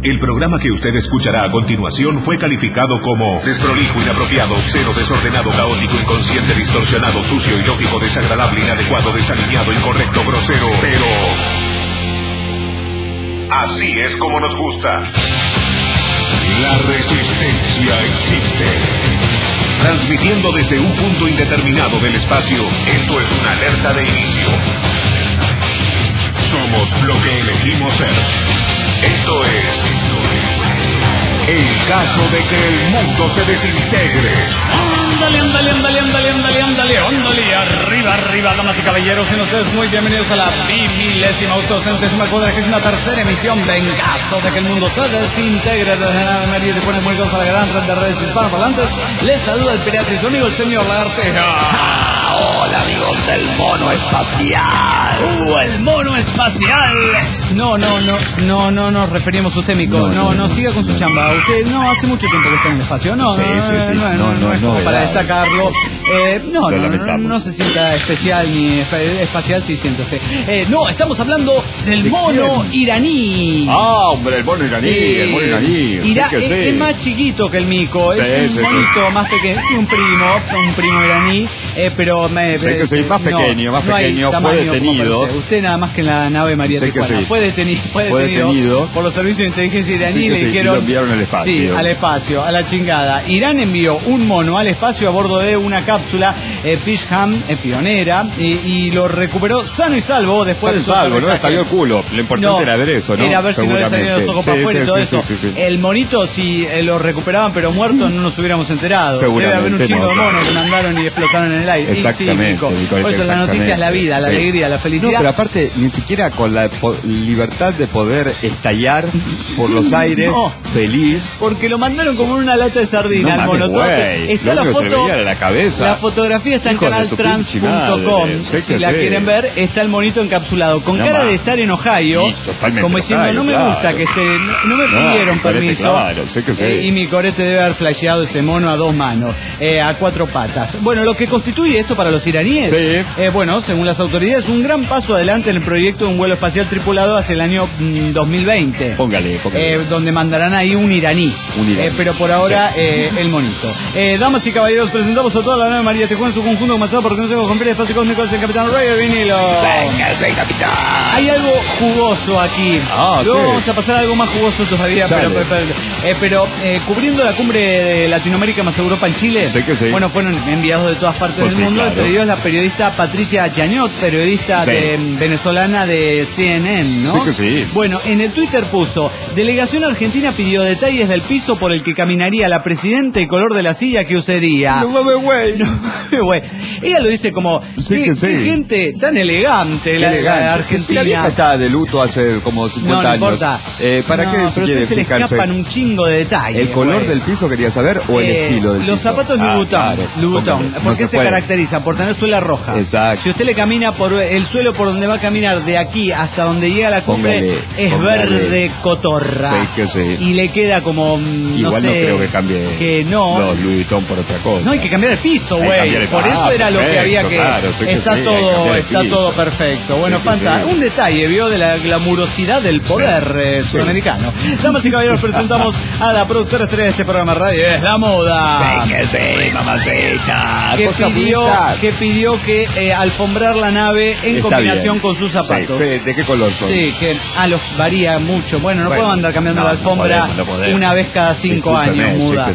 El programa que usted escuchará a continuación fue calificado como desprolijo, inapropiado, obsceno, desordenado, caótico, inconsciente, distorsionado, sucio, ilógico, desagradable, inadecuado, desalineado, incorrecto, grosero, pero... así es como nos gusta. La resistencia existe. Transmitiendo desde un punto indeterminado del espacio, esto es una alerta de inicio. Somos lo que elegimos ser. Esto es el caso de que el mundo se desintegre. Ándale, ándale, ándale, ándale, ándale, ándale, ándale, arriba, arriba, damas y caballeros, y ustedes muy bienvenidos a la 23ª emisión de En caso de que el mundo se desintegre. Desde la María te pone muy cosa la gran red de redes hispanoparlantes. Les saluda el pediatra y su amigo el señor Lagarteja. Hola amigos del mono espacial. El mono espacial. No nos referimos a usted, Mico. No, siga con su chamba. Usted no hace mucho tiempo que está en el espacio. No es como para destacarlo. No se sienta especial ni espacial, sí, siéntase. No, estamos hablando del mono iraní. Ah, hombre, el mono iraní, sí. El mono iraní. Es más chiquito que el Mico, es un monito más pequeño, sí, un primo iraní, pero más pequeño, fue detenido. Usted nada más que en la nave María Tijuana. Fue detenido por los servicios de inteligencia iraní y le dijeron, lo enviaron al espacio. Sí, al espacio, a la chingada. Irán envió un mono al espacio a bordo de una cápsula Fishham, pionera, y lo recuperó sano y salvo después de su aterrizaje. No estalló el culo. Lo importante era ver eso, ¿no? Era ver si no le salían los ojos para afuera y todo eso. Sí. El monito, si lo recuperaban pero muerto, no nos hubiéramos enterado. Debe haber un chingo de monos que mandaron y explotaron en el aire. Exactamente. Por eso la noticia es la vida, la alegría, la felicidad. No, pero aparte, ni siquiera con la libertad de poder estallar por los aires, feliz. Porque lo mandaron como en una lata de sardina al mono. Está la foto, la fotografía está en canaltrans.com. Si la quieren ver, está el monito encapsulado, con cara de estar en Ohio, como diciendo, no me gusta que esté, no me pidieron permiso. Y mi corete debe haber flasheado ese mono a dos manos, a cuatro patas. Bueno, lo que constituye esto para los iraníes, según las autoridades, un gran paso adelante en el proyecto de un vuelo espacial tripulado hacia el año 2020. Póngale. Donde mandarán ahí un iraní. Pero por ahora, el monito. Damas y caballeros, presentamos a toda la nave María Tijuana en su conjunto comenzado porque no se cumplir el espacio cósmico es el Capitán Ray Vinilo. Sí, capitán. Hay algo jugoso aquí. Luego vamos a pasar a algo más jugoso todavía, pero cubriendo la cumbre de Latinoamérica más Europa en Chile. Bueno, fueron enviados de todas partes del mundo. Entre ellos la periodista Patricia Chañot, periodista venezolana de CNN, ¿no? Bueno, en el Twitter puso: delegación argentina pidió detalles del piso por el que caminaría la presidenta y color de la silla que usaría. No mames, güey. Ella lo dice como, qué gente tan elegante, la Argentina. La vieja está de luto hace como 50 años. No importa. ¿Para qué se quiere se le escapan un chingo de detalles. ¿El color del piso quería saber o el estilo del piso? Los zapatos Louboutin. ¿Por qué se caracterizan? Por tener suela roja. Exacto. Si usted le camina por el suelo por donde va a caminar de aquí hasta donde llega la cumbre, es verde cotorra. Y le queda como, igual no creo que cambie los Louis Vuitton por otra cosa. No, hay que cambiar el piso, güey. Por eso era lo que había que... Está todo perfecto. Bueno, un detalle, vio, de la glamurosidad del poder sudamericano. Damas y caballeros, presentamos a la productora estrella de este programa de radio, es la moda. Mamacita. Que pidió que alfombrar la nave en combinación con sus zapatos. ¿De qué color son? Sí, que los varía mucho. Bueno, no puedo andar cambiando la alfombra una vez cada 5 años, muda.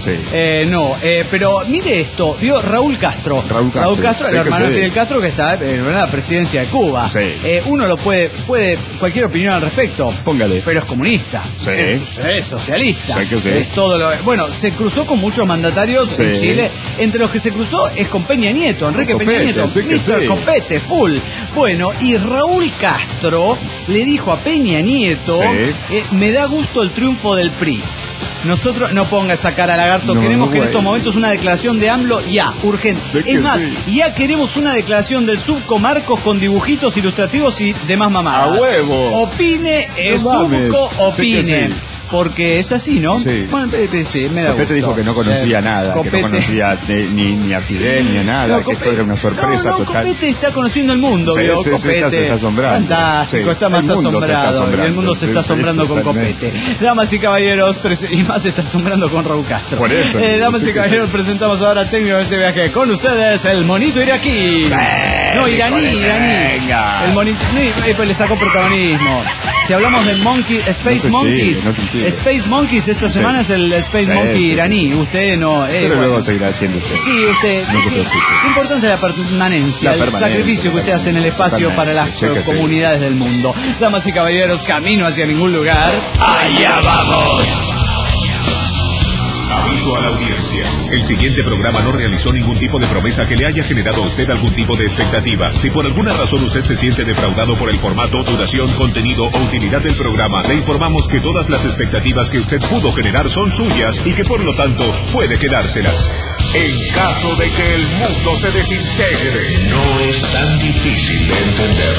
Pero mire esto, vio Raúl Castro, el hermano de Fidel Castro, que está en la presidencia de Cuba. Uno lo puede cualquier opinión al respecto. Póngale. Pero es comunista. Es socialista. Es todo lo. Bueno, se cruzó con muchos mandatarios en Chile. Entre los que se cruzó es con Peña Nieto, Enrique Peña Nieto, Mr. Copete, full. Bueno, y Raúl Castro le dijo a Peña Nieto, me da gusto el triunfo del PRI. Nosotros, no ponga esa cara, lagarto, queremos que en estos momentos una declaración de AMLO urgente. Es más, ya queremos una declaración del Subco Marcos con dibujitos ilustrativos y demás mamadas. ¡A huevo! Opine, Subco opine. porque es así, ¿no? Sí. Bueno, sí, me da Copete dijo que no conocía nada, Copete. que no conocía ni a Fidel ni a nada, que esto era una sorpresa total. Copete está conociendo el mundo, ¿vio? Copete se está asombrando. Fantástico, está más asombrado. Y el mundo se está asombrando con Copete. Damas y caballeros, y más se está asombrando con Raúl Castro. Por eso. Damas y caballeros, presentamos ahora al técnico de ese viaje. Con ustedes, el monito iraquí. No, iraní. El monito, pues le sacó protagonismo. Si hablamos del Space Monkeys, esta semana es el Space Monkey iraní. Usted no. Pero luego seguirá haciendo usted. Sí, usted. No se preocupe. Lo importante es la permanencia, el sacrificio que usted hace en el espacio para las comunidades del mundo. Damas y caballeros, camino hacia ningún lugar. ¡Allá vamos! Aviso a la audiencia. El siguiente programa no realizó ningún tipo de promesa que le haya generado a usted algún tipo de expectativa. Si por alguna razón usted se siente defraudado por el formato, duración, contenido o utilidad del programa, le informamos que todas las expectativas que usted pudo generar son suyas y que por lo tanto puede quedárselas. En caso de que el mundo se desintegre, no es tan difícil de entender.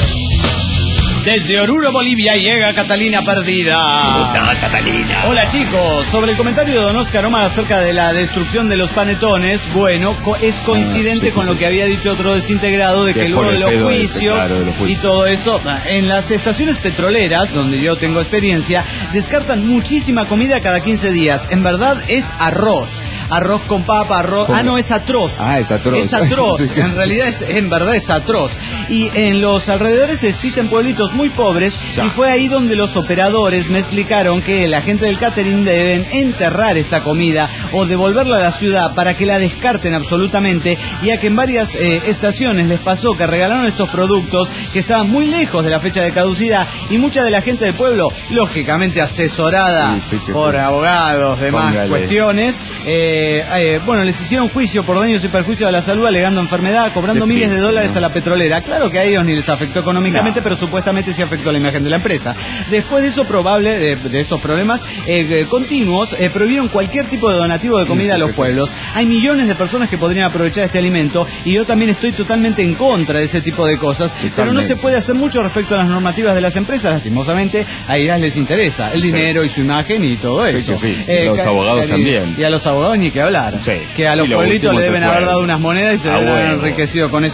Desde Oruro, Bolivia, llega Catalina Perdida. ¿Cómo está, Catalina? Hola, chicos. Sobre el comentario de don Oscar Omar acerca de la destrucción de los panetones, bueno, es coincidente con lo que había dicho otro desintegrado, de que luego de los juicios y todo eso, en las estaciones petroleras, donde yo tengo experiencia, descartan muchísima comida cada 15 días. En verdad es arroz con papa, arroz. ¿Cómo? No, es atroz. Es atroz. Es atroz. En realidad, en verdad es atroz. Y en los alrededores existen pueblitos muy pobres, y fue ahí donde los operadores me explicaron que la gente del catering deben enterrar esta comida o devolverla a la ciudad para que la descarten absolutamente, ya que en varias estaciones les pasó que regalaron estos productos que estaban muy lejos de la fecha de caducidad, y mucha de la gente del pueblo, lógicamente asesorada por abogados, demás cuestiones, bueno, les hicieron juicio por daños y perjuicios a la salud alegando enfermedad, cobrando miles de dólares a la petrolera. Claro que a ellos ni les afectó económicamente, pero supuestamente sí afectó la imagen de la empresa. Después de eso, de esos problemas continuos, prohibieron cualquier tipo de donativo de comida a los pueblos. Hay millones de personas que podrían aprovechar este alimento, y yo también estoy totalmente en contra de ese tipo de cosas, pero no se puede hacer mucho respecto a las normativas de las empresas. Lastimosamente, a ellas les interesa el dinero y su imagen y todo eso. Los abogados también. Y a los abogados ni que hablar. Que a los pueblitos le deben haber dado unas monedas y se deben haber enriquecido con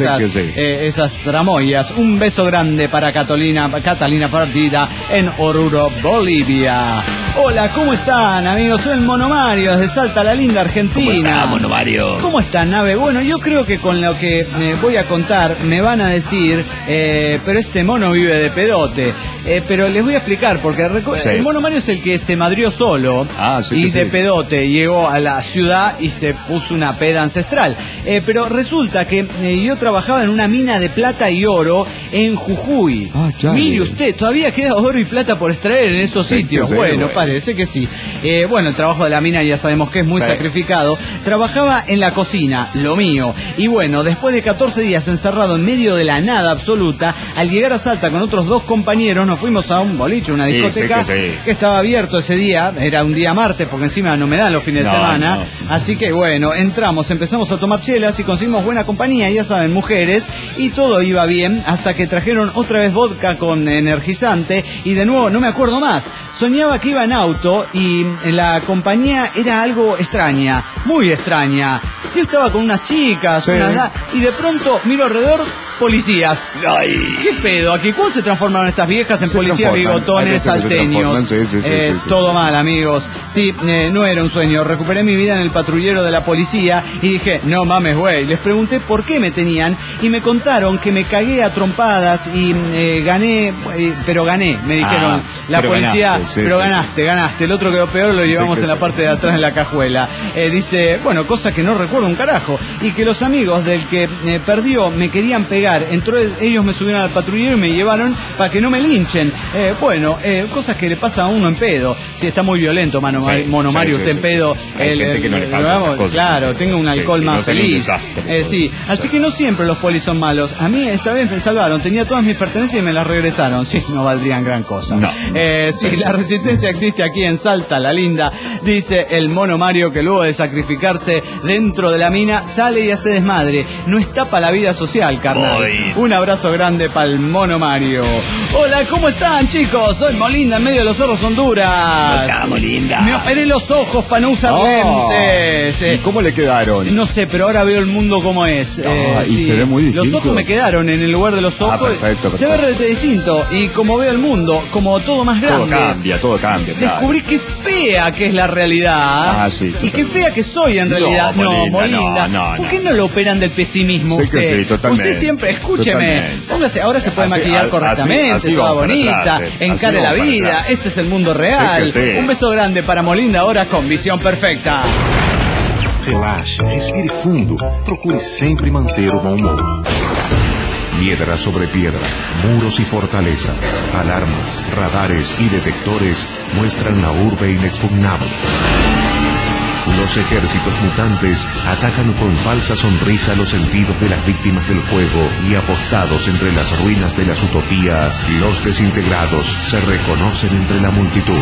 esas tramoyas. Un beso grande para Catalina Perdida en Oruro, Bolivia. Hola, ¿cómo están, amigos? Soy el Mono Mario desde Salta, la linda Argentina. ¿Cómo está, Mono Mario? ¿Cómo están, nave? Bueno, yo creo que con lo que voy a contar me van a decir, pero este mono vive de pedote. Pero les voy a explicar, porque el Mono Mario es el que se madrió solo y de pedote llegó a la ciudad y se puso una peda ancestral. Pero resulta que yo trabajaba en una mina de plata y oro en Jujuy. Mire usted, todavía queda oro y plata por extraer en esos sitios. Bueno, parece que sí. Bueno, el trabajo de la mina ya sabemos que es muy sacrificado. Trabajaba en la cocina, lo mío. Y bueno, después de 14 días encerrado en medio de la nada absoluta, al llegar a Salta con otros 2 compañeros, nos fuimos a un boliche, una discoteca que estaba abierto ese día. Era un día martes, porque encima no me dan los fines de semana. Así que bueno, entramos, empezamos a tomar chelas y conseguimos buena compañía, ya saben, mujeres, y todo iba bien hasta que trajeron otra vez vodka con energizante, y de nuevo no me acuerdo más. Soñaba que iba en auto y la compañía era algo extraña, muy extraña. Yo estaba con unas chicas, y de pronto miro alrededor, policías. Ay. ¿Qué pedo? ¿Aquí cómo se transformaron estas viejas en policías bigotones salteños? Todo mal, amigos. Sí, no era un sueño. Recuperé mi vida en el patrullero de la policía y dije, no mames, güey. Les pregunté por qué me tenían y me contaron que me cagué a trompadas y gané, pero gané, me dijeron. La policía, ganaste. El otro quedó peor, lo llevamos en la parte de atrás en la cajuela. Dice, bueno, cosa que no recuerdo un carajo. Y que los amigos del que perdió me querían pegar. Entonces ellos me subieron al patrullero y me llevaron para que no me linchen. Cosas que le pasa a uno en pedo. Si está muy violento, Mono Mario, usted en pedo. Hay gente que no le pasa esas cosas. Claro, tengo un alcohol más feliz. Así que no siempre los polis son malos. A mí esta vez me salvaron. Tenía todas mis pertenencias y me las regresaron. Sí, no valdrían gran cosa. La resistencia existe aquí en Salta, la linda. Dice el Mono Mario que luego de sacrificarse dentro de la mina sale y hace desmadre. No está para la vida social, carnal. voy. Un abrazo grande para el mono Mario. Hola, ¿cómo están, chicos? Soy Molinda, en medio de los Cerros, Honduras. Hola, Molinda. Me operé los ojos para no usar lentes. ¿Y cómo le quedaron? No sé, pero ahora veo el mundo como es. Y se ve muy distinto. Los ojos me quedaron en el lugar de los ojos. Perfecto. Se ve re distinto. Y como veo el mundo, como todo más grande. Todo cambia. Descubrí qué fea que es la realidad. Sí. Y qué fea que soy en realidad. No, Molinda. ¿Por qué no lo operan del pesimismo Sí usted? que sí, totalmente. Usted siempre, escúcheme. Totalmente. Póngase, ahora se puede maquillar correctamente, así toda vamos para bonita, atrás, encare la vida. Este es el mundo real. Sí que sí. Un beso grande para Molinda, ahora con visión perfecta. Relaxe, respire fundo, procure sempre manter o bom humor. Piedra sobre piedra, muros y fortalezas, alarmas, radares y detectores muestran la urbe inexpugnable. Los ejércitos mutantes atacan con falsa sonrisa los sentidos de las víctimas del juego y apostados entre las ruinas de las utopías, los desintegrados se reconocen entre la multitud.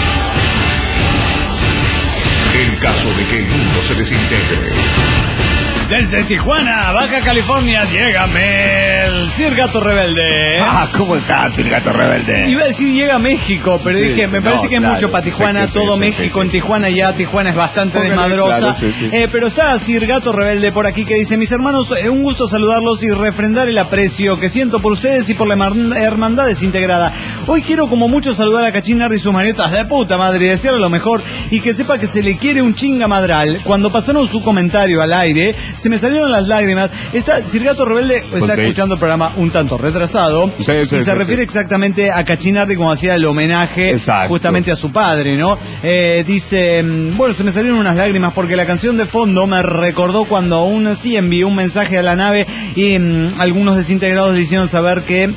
En caso de que el mundo se desintegre. Desde Tijuana, Baja California, llega el Sir Gato Rebelde. ¿Cómo estás, Sir Gato Rebelde? Iba a decir llega a México, pero dije, me parece que es mucho para Tijuana, todo México en Tijuana ya, Tijuana es bastante desmadrosa. Pero está Sir Gato Rebelde por aquí que dice, mis hermanos, un gusto saludarlos y refrendar el aprecio que siento por ustedes y por la hermandad desintegrada. Hoy quiero como mucho saludar a Cachín Nardi y sus marionetas de puta madre y desearle lo mejor y que sepa que se le quiere un chinga madral. Cuando pasaron su comentario al aire, se me salieron las lágrimas. Sir Gato Rebelde está escuchando el programa un tanto retrasado y se refiere exactamente a Cachín Nardi como hacía el homenaje justamente a su padre, ¿no? Dice, bueno, se me salieron unas lágrimas porque la canción de fondo me recordó cuando aún así envió un mensaje a la nave y algunos desintegrados le hicieron saber que,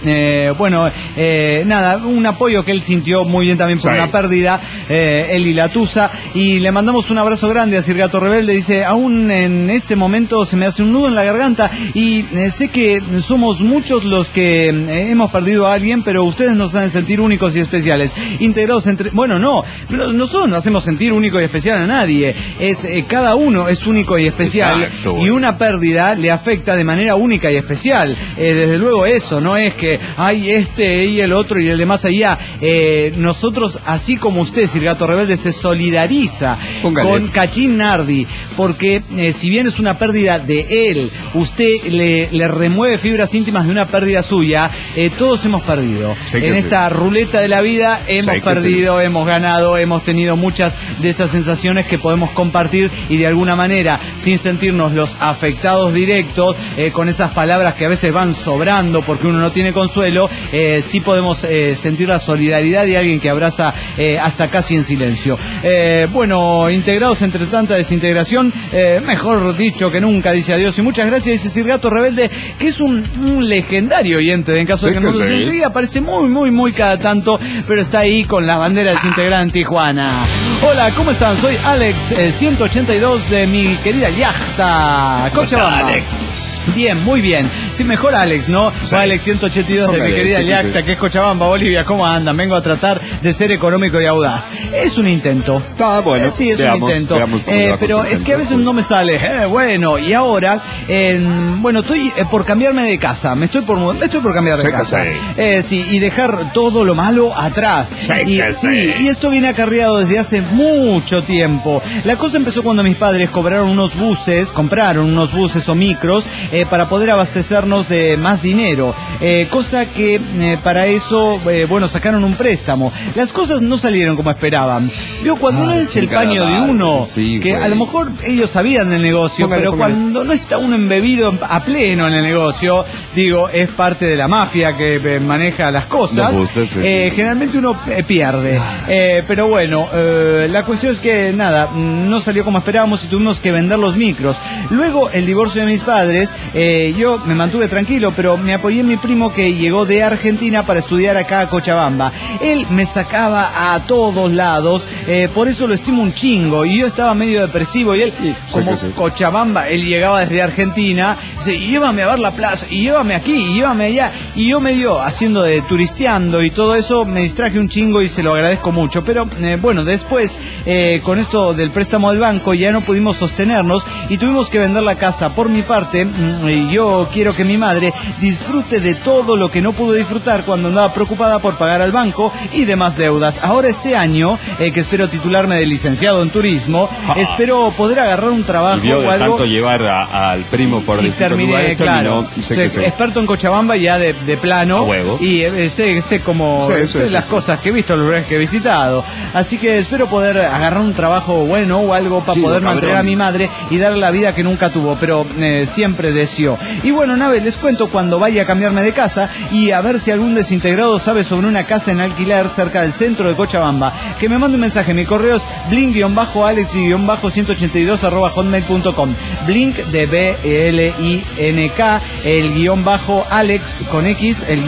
nada, un apoyo que él sintió muy bien también por una pérdida, él y la Tusa, y le mandamos un abrazo grande a Sir Gato Rebelde. Dice, aún en este momento se me hace un nudo en la garganta y sé que somos muchos los que hemos perdido a alguien, pero ustedes nos hacen sentir únicos y especiales, integrados entre... Bueno, no, pero nosotros no hacemos sentir único y especial a nadie, cada uno es único y especial. Exacto. Y una pérdida le afecta de manera única y especial, desde luego eso, no es que hay este y el otro y el de más allá. Nosotros, así como usted, Sir Gato Rebelde, se solidariza con Cachín Nardi, porque si bien es una pérdida de él, usted le remueve fibras íntimas de una pérdida suya, todos hemos perdido. En esta ruleta de la vida hemos perdido, hemos ganado, hemos tenido muchas de esas sensaciones que podemos compartir y de alguna manera, sin sentirnos los afectados directos, con esas palabras que a veces van sobrando porque uno no tiene consuelo, sí podemos sentir la solidaridad de alguien que abraza hasta casi en silencio. Bueno, integrados entre tanta desintegración, mejor dicho que nunca, dice adiós y muchas gracias, dice Sir Gato Rebelde, que es un legendario oyente, en caso de que no se siga, aparece muy cada tanto, pero está ahí con la bandera desintegrada en Tijuana. Hola, ¿cómo están? Soy Alex, 182 de mi querida yachta Cochabamba. Alex. Bien, muy bien. Sí, mejor Alex, ¿no? Sí. Alex 182 de mi querida Yacta, que es Cochabamba, Bolivia. ¿Cómo andan? Vengo a tratar de ser económico y audaz. Es un intento. Bueno, sí, es un intento. Pero es que a veces no me sale. Bueno, y ahora, estoy por cambiarme de casa. Me estoy por cambiar de casa. Sí, y dejar todo lo malo atrás. Y esto viene acarreado desde hace mucho tiempo. La cosa empezó cuando mis padres compraron unos buses o micros, para poder abastecernos de más dinero, cosa que para eso, sacaron un préstamo. Las cosas no salieron como esperaban. Cuando no es el paño de uno, que a lo mejor ellos sabían del negocio, pero cuando no está uno embebido a pleno en el negocio, digo, es parte de la mafia que maneja las cosas, generalmente uno pierde. Pero bueno, la cuestión es que nada, no salió como esperábamos y tuvimos que vender los micros. Luego, el divorcio de mis padres, yo me mantuve tranquilo, pero me apoyé en mi primo que llegó de Argentina para estudiar acá a Cochabamba. Él me sacaba a todos lados, por eso lo estimo un chingo, y yo estaba medio depresivo, y él, como Cochabamba, él llegaba desde Argentina, dice, llévame a ver la plaza, y llévame aquí, y llévame allá, y yo medio haciendo de turisteando y todo eso, me distraje un chingo y se lo agradezco mucho, pero después, con esto del préstamo del banco, ya no pudimos sostenernos, y tuvimos que vender la casa. Por mi parte, yo quiero que mi madre disfrute de todo lo que no pudo disfrutar cuando andaba preocupada por pagar al banco y demás deudas. Ahora este año, que espero titularme de licenciado en turismo, espero poder agarrar un trabajo y o algo. Tanto llevar al primo por y terminé, claro, experto en Cochabamba ya de plano. Y sé las cosas que he visto, los lugares que he visitado. Así que espero poder agarrar un trabajo bueno o algo para poder mantener a mi madre y darle la vida que nunca tuvo, pero siempre deseó. Y bueno, Nave, les cuento cuando vaya a cambiarme de casa y a ver si algún desintegrado sabe sobre una casa en alquiler cerca del centro de Cochabamba, que me mande un mensaje. Mi correo es blink-alex-182@hotmail.com. Blink de B-L-I-N-K, el _Alex con X, el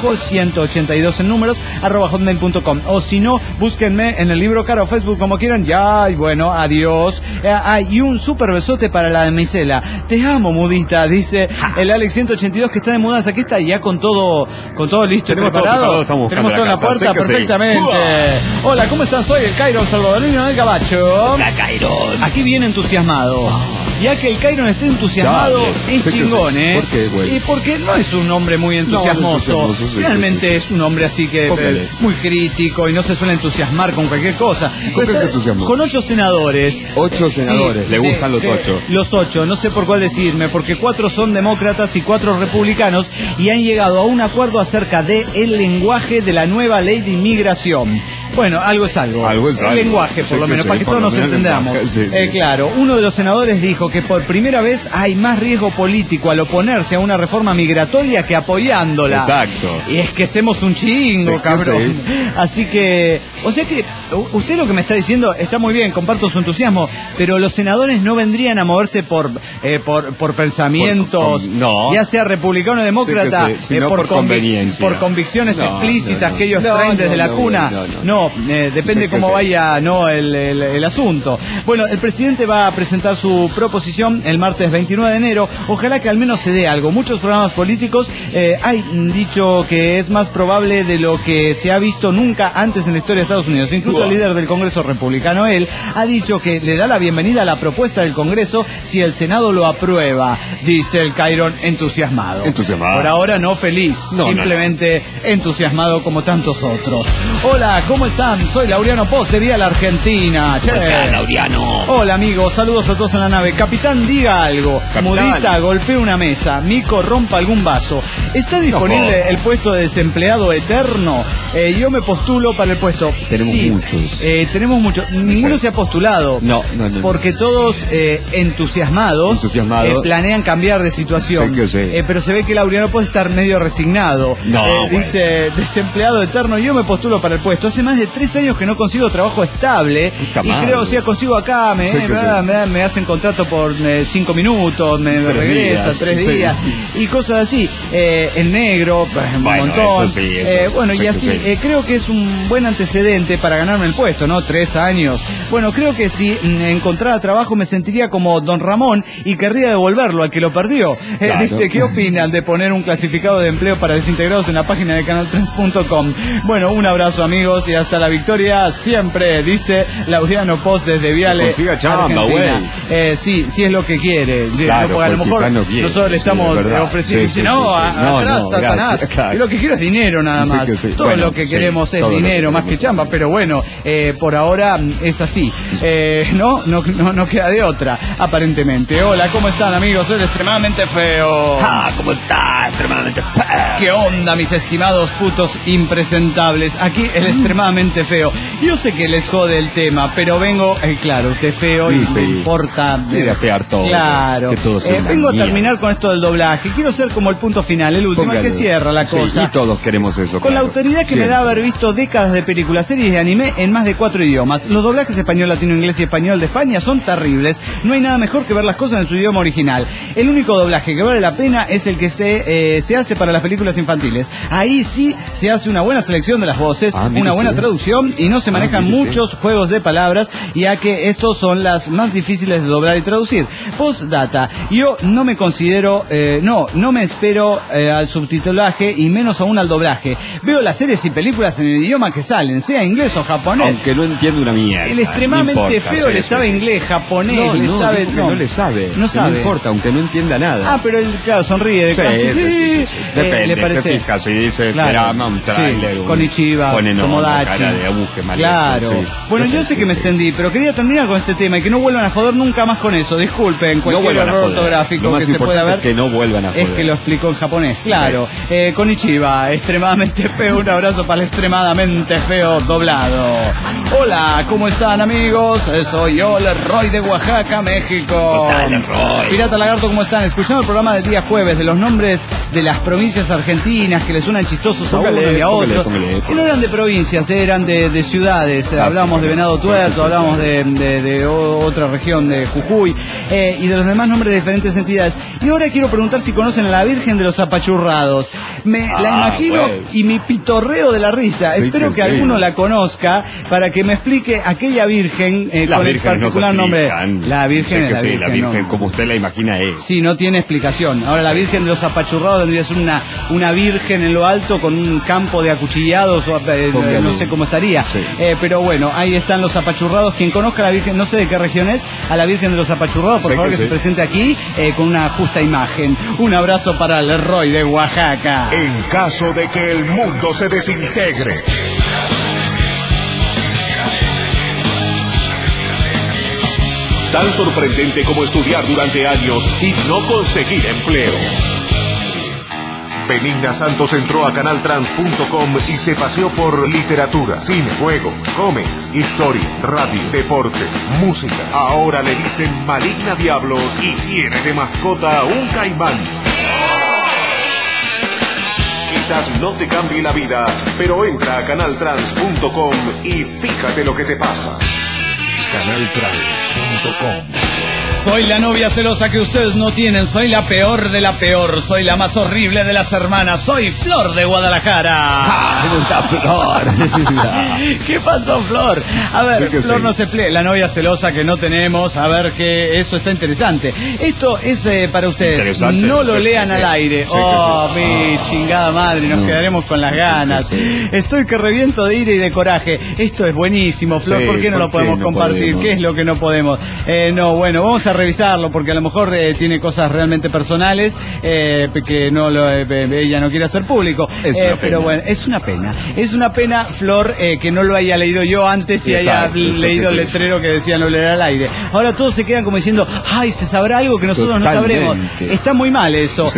_182 en números, @hotmail.com. O si no, búsquenme en el libro Caro, Facebook, como quieran. Ya, y bueno, adiós. Y un súper besote para la damisela. Te amo, mudita, dice el Alex 182, que está de mudanza. Aquí está ya con todo listo y preparado. Tenemos todo en la puerta perfectamente. Hola, ¿cómo están? Soy el Cairo salvadoreño del Gabacho. Hola, Cairo. Aquí viene entusiasmado. Ya que el Cairo esté entusiasmado, es chingón, ¿Por qué, güey? Y porque no es un hombre muy entusiasmoso. Realmente es un hombre así que muy crítico y no se suele entusiasmar con cualquier cosa. Con 8 senadores. 8 senadores, le gustan los 8. Los 8, no sé por cuál decirme, porque 4 son demócratas y 4 republicanos, y han llegado a un acuerdo acerca del lenguaje de la nueva ley de inmigración. Bueno, algo es algo. El lenguaje, por lo menos, para que todos nos entendamos. Claro, uno de los senadores dijo que por primera vez hay más riesgo político al oponerse a una reforma migratoria que apoyándola. Exacto. Y es que hacemos un chingo, cabrón. Así que, o sea que usted lo que me está diciendo está muy bien, comparto su entusiasmo, pero los senadores no vendrían a moverse por pensamientos, ya sea republicano o demócrata, sino por conveniencia, por convicciones explícitas que ellos traen desde la cuna. Depende cómo vaya el asunto. Bueno, el presidente va a presentar su proposición el martes 29 de enero. Ojalá que al menos se dé algo. Muchos programas políticos han dicho que es más probable de lo que se ha visto nunca antes en la historia de Estados Unidos. Incluso el líder del Congreso republicano, él, ha dicho que le da la bienvenida a la propuesta del Congreso si el Senado lo aprueba, dice el Cairon entusiasmado. Por ahora no feliz, simplemente entusiasmado como tantos otros. Hola, ¿cómo están? Soy Laureano Post de Vía la Argentina. Hola, Laureano. Hola, amigos, saludos a todos en la nave. Capitán, diga algo. Mudita, golpea una mesa. Mico, rompa algún vaso. ¿Está disponible el puesto de desempleado eterno? Yo me postulo para el puesto. Tenemos muchos. Tenemos muchos. Ninguno se ha postulado. No. Porque todos entusiasmados planean cambiar de situación. Pero se ve que Laureano puede estar medio resignado. Dice, desempleado eterno, yo me postulo para el puesto. Hace más de 3 años que no consigo trabajo estable. Y creo, si consigo acá, me hacen contrato por 5 minutos, me regresa 3 días. Y cosas así. En negro, un montón. Y así. Creo que es un buen antecedente para ganarme el puesto, ¿no? 3 años. Bueno, creo que si encontrara trabajo me sentiría como Don Ramón y querría devolverlo al que lo perdió. Dice, ¿qué opinan de poner un clasificado de empleo para desintegrados en la página de canal3.com? Bueno, un abrazo, amigos, y hasta la victoria siempre, dice Laureano Post desde Viale, consiga chamba, güey. Sí es lo que quiere. Claro, a lo mejor nosotros le estamos ofreciendo, atrás, Satanás. Claro. Yo lo que quiero es dinero nada más. Todo lo que queremos es dinero, más que chamba, pero bueno, por ahora es así. No queda de otra, aparentemente. Hola, ¿cómo están, amigos? Soy el extremadamente feo. ¿Cómo está? Extremadamente feo. ¿Qué onda, mis estimados putos impresentables? Aquí el extremadamente feo. Yo sé que les jode el tema, pero vengo, claro, usted feo y me importa. Quiere afear todo. Claro. Vengo a terminar con esto del doblaje. Quiero ser como el punto final, el último, el que cierra la cosa. Y todos queremos eso. Con la autoridad que me da haber visto décadas de películas, series de anime en más de 4 idiomas. Los doblajes español, latino, inglés y español de España son terribles. No hay nada mejor que ver las cosas en su idioma original. El único doblaje que vale la pena es el que se hace para las películas infantiles. Ahí sí se hace una buena selección de las voces, una buena traducción traducción y no se manejan muchos juegos de palabras, ya que estos son las más difíciles de doblar y traducir. Postdata, yo no me considero, no me espero al subtitulaje y menos aún al doblaje. Veo las series y películas en el idioma que salen, sea inglés o japonés. Aunque no entiendo una mierda. El extremadamente feo le sabe inglés, japonés, no le sabe. No sabe. No importa, aunque no entienda nada. Ah, pero él, claro, sonríe. Depende, le parece. se fija, si dice drama, un trailer, Konichiwa, Tomodachi. Claro. Bueno, yo sé que me extendí, pero quería terminar con este tema y que no vuelvan a joder nunca más con eso. Disculpen cualquier error ortográfico que se pueda ver. Que no vuelvan a joder. Es que lo explicó en japonés, claro. Konichiwa, extremadamente feo. Un abrazo para el extremadamente feo doblado. Hola, ¿cómo están, amigos? Soy yo, el Roy de Oaxaca, México. ¿Qué tal, Roy? Pirata Lagarto, ¿cómo están? Escuchando el programa del día jueves de los nombres de las provincias argentinas que les suenan chistosos a uno y a otro. Que no eran de provincias, eran de ciudades. Hablábamos de Venado Tuerto, hablábamos de otra región, de Jujuy, y de los demás nombres de diferentes entidades. Y ahora quiero preguntar si conocen a la Virgen de los Apachurrados. La imagino y mi pitorreo de la risa. Espero que alguno la conozca para que me explique aquella Virgen con el particular nombre. La Virgen es la Virgen. La Virgen, como usted la imagina, es. Sí, no tiene explicación. Ahora, la Virgen de los Apachurrados tendría que ser una Virgen en lo alto con un campo de acuchillados, no sé cómo estaría. Sí. Pero bueno, ahí están los Apachurrados. Quien conozca a la Virgen, no sé de qué región es, a la Virgen de los Apachurrados, por favor que se presente aquí con una justa imagen. Un abrazo para el Roy de Oaxaca. En caso de que el mundo se desintegre, tan sorprendente como estudiar durante años y no conseguir empleo. Benigna Santos entró a canaltrans.com y se paseó por literatura, cine, juegos, cómics, historia, radio, deporte, música. Ahora le dicen Maligna Diablos y tiene de mascota un caimán. Quizás no te cambie la vida, pero entra a canaltrans.com y fíjate lo que te pasa. canaltrans.com. Soy la novia celosa que ustedes no tienen, soy la peor de la peor, soy la más horrible de las hermanas, soy Flor de Guadalajara. ¿Cómo está Flor? ¿Qué pasó, Flor? A ver, sí, Flor no se plea, la novia celosa que no tenemos, a ver que eso está interesante. Esto es para ustedes, no lo lean al aire. Mi chingada madre, nos quedaremos con las ganas. Estoy que reviento de ira y de coraje. Esto es buenísimo, Flor, ¿por qué no lo podemos compartir? ¿Qué es lo que no podemos? No, bueno, vamos a revisarlo porque a lo mejor tiene cosas realmente personales que no ella no quiere hacer público. Pero bueno, es una pena, Flor, que no lo haya leído yo antes y haya leído el letrero que decía no leer al aire. Ahora todos se quedan como diciendo, ay, se sabrá algo que nosotros no sabremos. Está muy mal eso.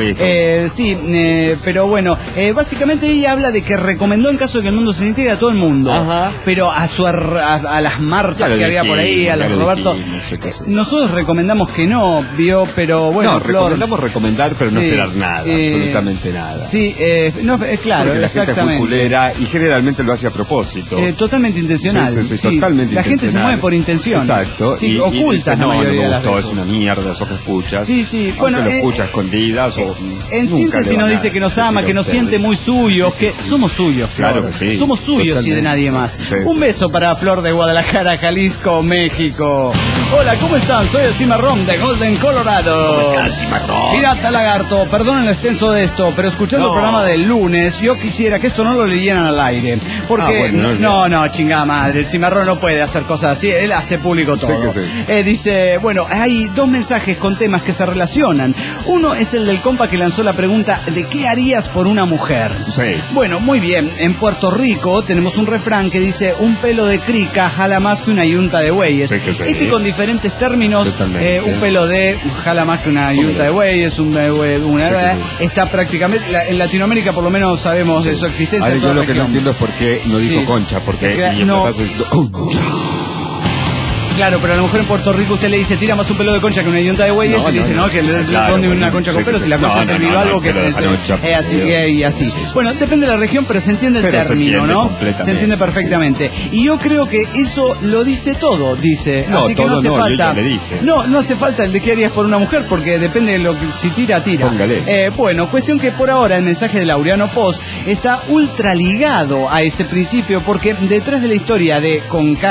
Pero bueno, básicamente ella habla de que recomendó en caso de que el mundo se integre a todo el mundo. Ajá. Pero a las Martas que había por ahí, a los Roberto, nosotros recomendamos que no, pero bueno, no, Flor, recomendar, pero no esperar nada, absolutamente nada. Sí, claro, porque la exactamente. gente es muy culera y generalmente lo hace a propósito. Totalmente intencional. Sí, totalmente la intencional. gente se mueve por intención. Exacto. Sí, oculta la mayoría de las veces. Es una mierda, eso que escuchas. Sí. Bueno, lo escucha escondidas o en síntesis nos dice que nos ama, que nos siente muy suyos, que somos suyos, Flor. Claro que sí. Somos suyos y de nadie más. Un beso para Flor de Guadalajara, Jalisco, México. Hola, ¿cómo están? Soy el Cimarrón de Golden, Colorado. Pirata Lagarto, perdonen lo extenso de esto, pero escuchando el programa del lunes, yo quisiera que esto no lo leyeran al aire. Porque, chingada madre, el Cimarrón no puede hacer cosas así, él hace público todo. Dice, bueno, hay dos mensajes con temas que se relacionan. Uno es el del compa que lanzó la pregunta de ¿qué harías por una mujer? Sí. Bueno, muy bien, en Puerto Rico tenemos un refrán que dice, un pelo de crica jala más que una yunta de bueyes. Con diferentes términos, un pelo de jala más que una yunta de bueyes, está prácticamente, en Latinoamérica por lo menos sabemos de su existencia. Yo lo que no entiendo es por qué no dijo concha, porque no. Claro, pero a lo mejor en Puerto Rico usted le dice, tira más un pelo de concha que una yunta de güey, y le dice, no, que donde una concha con pelo, si la concha se olvidó algo que así y así. Bueno, depende de la región, pero se entiende el término, ¿no? Se entiende perfectamente. Y yo creo que eso lo dice todo, dice. No, así que todo no hace falta. No hace falta el de qué harías por una mujer, porque depende de lo que si tira. Póngale. Bueno, cuestión que por ahora el mensaje de Laureano Post está ultra ligado a ese principio, porque detrás de la historia de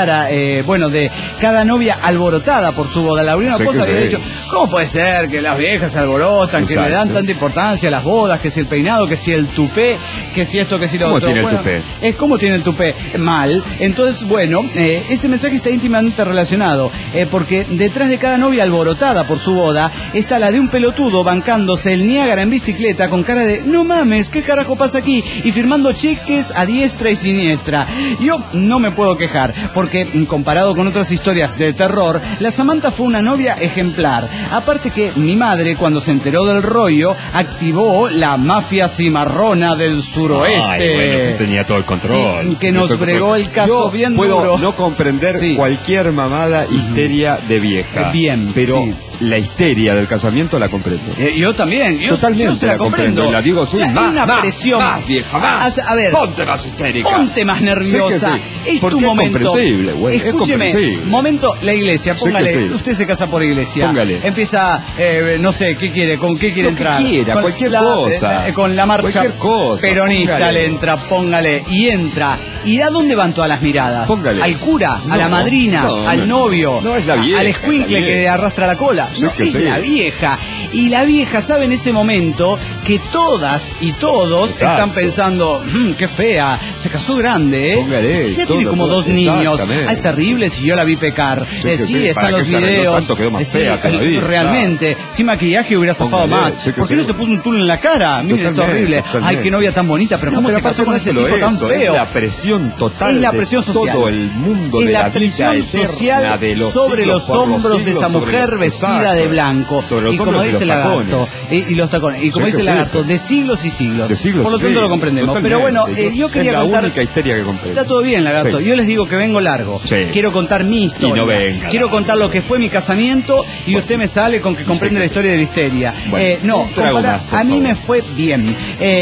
cada novia alborotada por su boda, Laureano Post había dicho, ¿cómo puede ser que las viejas se alborotan, que le dan tanta importancia a las bodas, que si el peinado, que si el tupé, que si esto, que si lo otro? ¿Cómo tiene el tupé? ¿Cómo tiene el tupé? Mal. Entonces, bueno, ese mensaje está íntimamente relacionado, porque detrás de cada novia alborotada por su boda está la de un pelotudo bancándose el Niágara en bicicleta con cara de no mames, ¿qué carajo pasa aquí? Y firmando cheques a diestra y siniestra. Yo no me puedo quejar, porque comparado con otras historias de terror, la Samantha fue una novia ejemplar. Aparte que mi madre, cuando se enteró del rollo, activó la mafia cimarrona del suroeste. Ay, bueno, que tenía todo el control. Sí, que nos bregó el caso bien duro. Puedo no comprender cualquier mamada histeria de vieja. Bien, pero la histeria del casamiento la comprendo. Yo también. Totalmente yo se la comprendo. La digo, sí, más presión. Más vieja, más. A ver, ponte más histérica. Ponte más nerviosa. Sí. Es tu momento. Es comprensible, güey. Escúcheme, momento, la iglesia, póngale. Usted se casa por iglesia. Póngale. Empieza, no sé, ¿qué quiere? ¿Con qué quiere entrar? Que quiera, con cualquier cosa. Con la marcha peronista póngale. le entra, póngale. Y entra. ¿Y a dónde van todas las miradas? Póngale. Al cura, a la madrina, al novio, no es la vieja, al escuincle que arrastra la cola. Sí, no, es la vieja. Y la vieja sabe en ese momento que todas y todos están pensando, qué fea, se casó grande, Póngale, ya tiene como 2 niños. Es terrible si yo la vi pecar. Están los videos. Quedó más fea todavía, realmente, sin maquillaje hubiera zafado más. ¿Por qué no se puso un tul en la cara? Miren, esto es horrible. Ay, qué novia tan bonita, pero ¿cómo se casó con ese tipo tan feo? Es la presión total. Es la presión social. Todo el mundo de la presión social sobre los hombros de esa mujer vestida de blanco. Sobre los y como dice el lagarto, y los tacones. Y como dice el lagarto, de siglos y siglos. Por lo tanto lo comprendemos. Pero bueno, yo quería contar. Es la única histeria que comprendo. Está todo bien, lagarto. Yo les digo que vengo largo. Quiero contar mi historia. Y no venga. Quiero contar lo que fue mi casamiento y usted me sale con que comprende la historia de la histeria. Bueno, a mí me fue bien.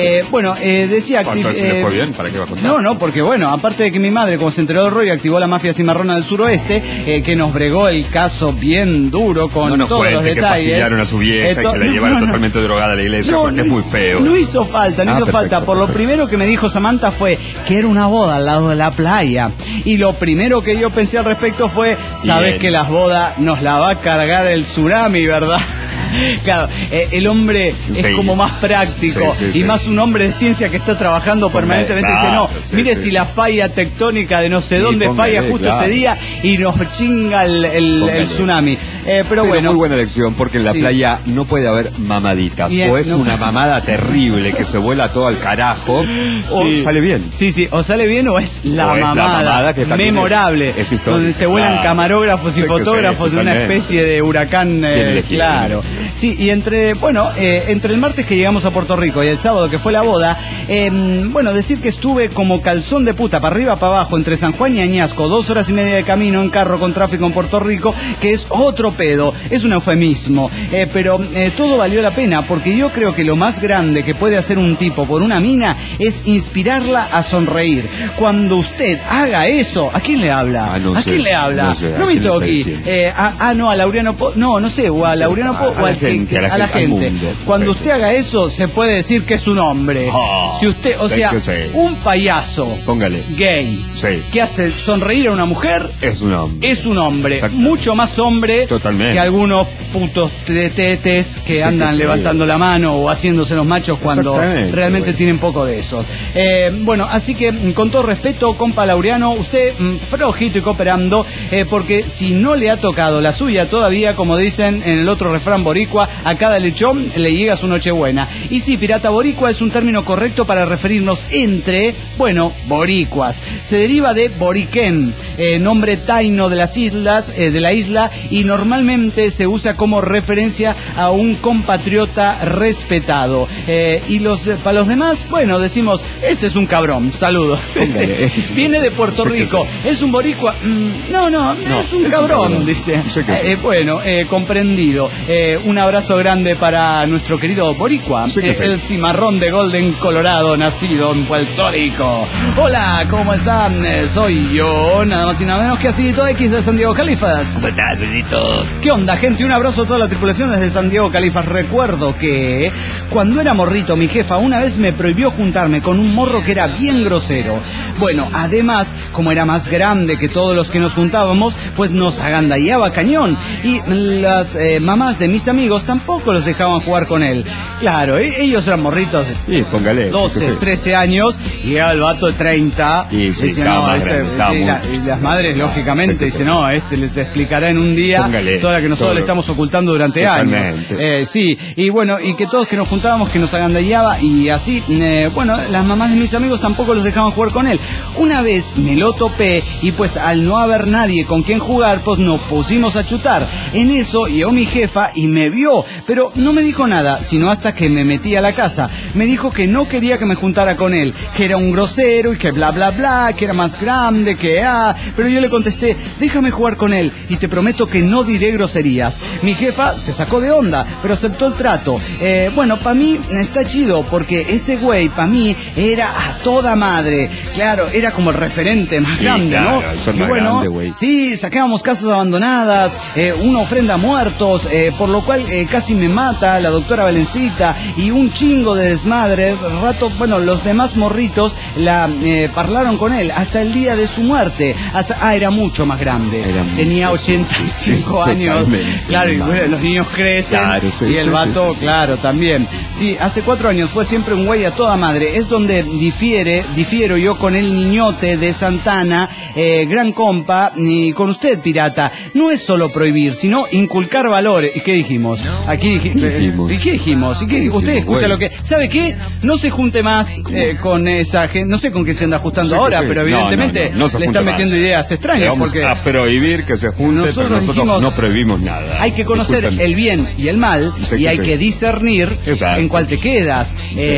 Decía que le fue bien, ¿para qué va a contar? No, porque bueno, aparte de que mi madre, como se enteró del rollo, activó la mafia cimarrona del suroeste, que nos bregó el caso bien duro con todos los detalles. Que pastillaron a su vieja y que la llevaron totalmente drogada a la iglesia, porque es muy feo. No hizo falta. Por lo primero que me dijo Samantha fue que era una boda al lado de la playa. Y lo primero que yo pensé al respecto fue, sabes que las bodas nos la va a cargar el tsunami, ¿verdad? Claro, el hombre es como más práctico y más un hombre de ciencia que está trabajando permanentemente. Dice, mire si la falla tectónica de no sé dónde falla justo ese día y nos chinga el tsunami. Pero bueno. Muy buena elección, porque en la playa no puede haber mamaditas. O es una mamada terrible que se vuela todo al carajo, o sale bien. Sí, o sale bien o es la mamada que memorable, es donde se vuelan camarógrafos y fotógrafos de una especie de huracán, claro. Sí, y entre el martes que llegamos a Puerto Rico y el sábado que fue la boda, decir que estuve como calzón de puta, para arriba, para abajo, entre San Juan y Añasco, 2 horas y media de camino en carro con tráfico en Puerto Rico, que es otro pedo, es un eufemismo, pero todo valió la pena, porque yo creo que lo más grande que puede hacer un tipo por una mina es inspirarla a sonreír. Cuando usted haga eso, ¿a quién le habla? ¿A quién le habla? No me toque. A Laureano no sé, o a Laureano o a la gente. Cuando usted haga eso, se puede decir que es un hombre. Si usted, un payaso gay que hace sonreír a una mujer, es un hombre. Mucho más hombre que algunos putos tetes que andan levantando la mano o haciéndose los machos cuando realmente tienen poco de eso. Así que con todo respeto, compa Laureano, usted flojito y cooperando, porque si no le ha tocado la suya todavía, como dicen en el otro refrán boricua, a cada lechón le llega su nochebuena. Y sí, pirata boricua es un término correcto para referirnos entre, boricuas. Se deriva de boriquén, nombre taíno de la isla, y normalmente se usa como referencia a un compatriota respetado. Y para los demás, bueno, decimos, este es un cabrón, saludos. Viene de Puerto Rico, ¿es un boricua? No, es un cabrón, dice. Bueno, comprendido. Un abrazo grande para nuestro querido boricua, el cimarrón de Golden, Colorado, nacido en Puerto Rico. Hola, ¿cómo están? Soy yo, nada más y nada menos que Acidito X de San Diego, Califas. ¿Cómo estás, Acidito? ¿Qué onda, gente? Un abrazo a toda la tripulación desde San Diego, Califas. Recuerdo que cuando era morrito, mi jefa una vez me prohibió juntarme con un morro que era bien grosero. Bueno, además, como era más grande que todos los que nos juntábamos, pues nos agandallaba cañón. Y las mamás de mis amigos tampoco los dejaban jugar con él. Claro, ellos eran morritos de 12, 13 años, y era el vato de 30. Y las madres, lógicamente, dicen, no, les explicará en un día toda la que nosotros le estamos ocultando durante años. Sí, y bueno, y que todos que nos juntábamos, que nos agandallaba, y así, bueno, las mamás de mis amigos tampoco los dejaban jugar con él. Una vez me lo topé, y pues al no haber nadie con quien jugar, pues nos pusimos a chutar. En eso llegó mi jefa y me vio, pero no me dijo nada, sino hasta que me metí a la casa. Me dijo que no quería que me juntara con él, que era un grosero y que bla bla bla, que era más grande, pero yo le contesté, déjame jugar con él y te prometo que no diré groserías. Mi jefa se sacó de onda, pero aceptó el trato. Bueno, para mí está chido, porque ese güey para mí era a toda madre. Claro, era como el referente más grande, claro, ¿no? Y bueno, grande, sí, sacábamos casas abandonadas, una ofrenda a muertos, por lo cual casi me mata la doctora Valencita, y un chingo de desmadre. Rato, bueno, los demás morritos parlaron con él hasta el día de su muerte. Era mucho más grande. Tenía 85 años. Claro, y bueno, los niños crecen, claro, sí, y el vato, claro, también. Sí, hace 4 años fue siempre un güey a toda madre. Es donde difiero yo con el niñote de Santana, gran compa, y con usted, pirata. No es solo prohibir, sino inculcar valores. ¿Y qué dijimos? Aquí dijimos. ¿Y qué dijimos? Usted escucha lo que... ¿Sabe qué? No se junte más con esa gente. No sé con qué se anda ajustando ahora, pero evidentemente no le están metiendo ideas extrañas. Vamos porque a prohibir que se junte, pero nosotros dijimos, no prohibimos nada. Hay que conocer el bien y el mal, y hay que discernir en cuál te quedas.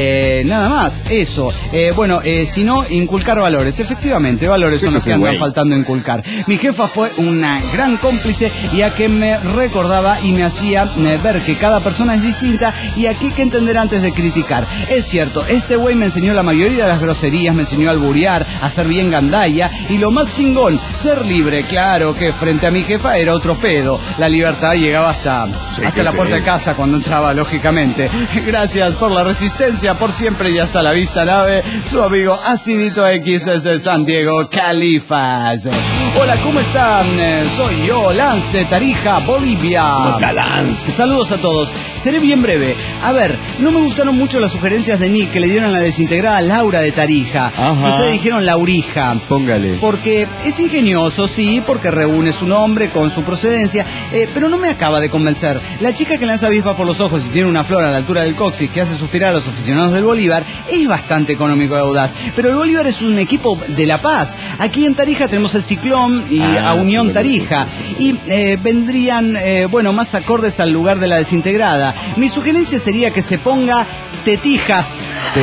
Nada más, eso. Bueno, si no, inculcar valores. Efectivamente, valores son los que andan faltando inculcar. Mi jefa fue una gran cómplice, ya que me recordaba y me hacía ver que cada persona es distinta, y aquí hay que entender antes de criticar. Es cierto, este güey me enseñó la mayoría de las groserías, me enseñó a alburear, a ser bien gandalla, y lo más chingón, ser libre. Claro que frente a mi jefa era otro pedo. La libertad llegaba hasta la puerta de casa cuando entraba, lógicamente. Gracias por la resistencia, por siempre, y hasta la vista, nave. Su amigo Acidito X desde San Diego, Califas. Hola, ¿cómo están? Soy yo, Lance de Tarija, Bolivia. Hola, Lance. Saludos a todos. Seré bien breve. A ver, no me gustaron mucho las sugerencias de Nick que le dieron a la desintegrada Laura de Tarija. Ajá. Ustedes dijeron Laurija. Póngale. Porque es ingenioso, sí, porque reúne su nombre con su procedencia, pero no me acaba de convencer. La chica que lanza avispas por los ojos y tiene una flor a la altura del coxis que hace suspirar a los aficionados del Bolívar es bastante económico y audaz. Pero el Bolívar es un equipo de La Paz. Aquí en Tarija tenemos el Ciclón y a Unión Tarija. Y vendrían, bueno, más acordes al lugar de la desintegrada. Mi sugerencia sería que se ponga Tetijas.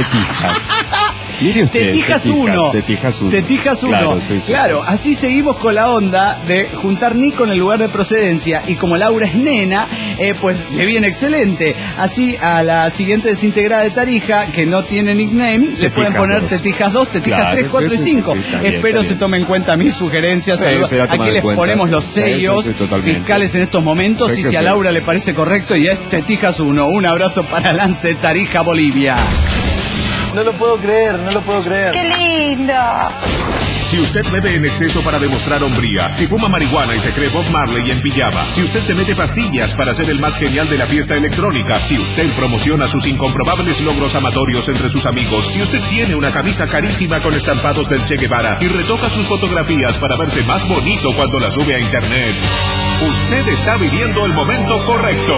Mire usted, Tetijas 1. Claro, sí. Claro, así seguimos con la onda de juntar Nick con el lugar de procedencia, y como Laura es nena, pues le viene excelente. Así a la siguiente desintegrada de Tarija, que no tiene nickname, le pueden poner Tetijas 2, Tetijas 3, 4 y 5. Espero se tomen en cuenta mis sugerencias. Aquí les ponemos los sellos fiscales en estos momentos, y si a Laura le parece correcto, ya es Tetijas 1. Un abrazo para Lance de Tarija, Bolivia. No lo puedo creer. ¡Qué lindo! Si usted bebe en exceso para demostrar hombría, si fuma marihuana y se cree Bob Marley en pijama, si usted se mete pastillas para ser el más genial de la fiesta electrónica, si usted promociona sus incomprobables logros amatorios entre sus amigos, si usted tiene una camisa carísima con estampados del Che Guevara y retoca sus fotografías para verse más bonito cuando las sube a internet, usted está viviendo el momento correcto,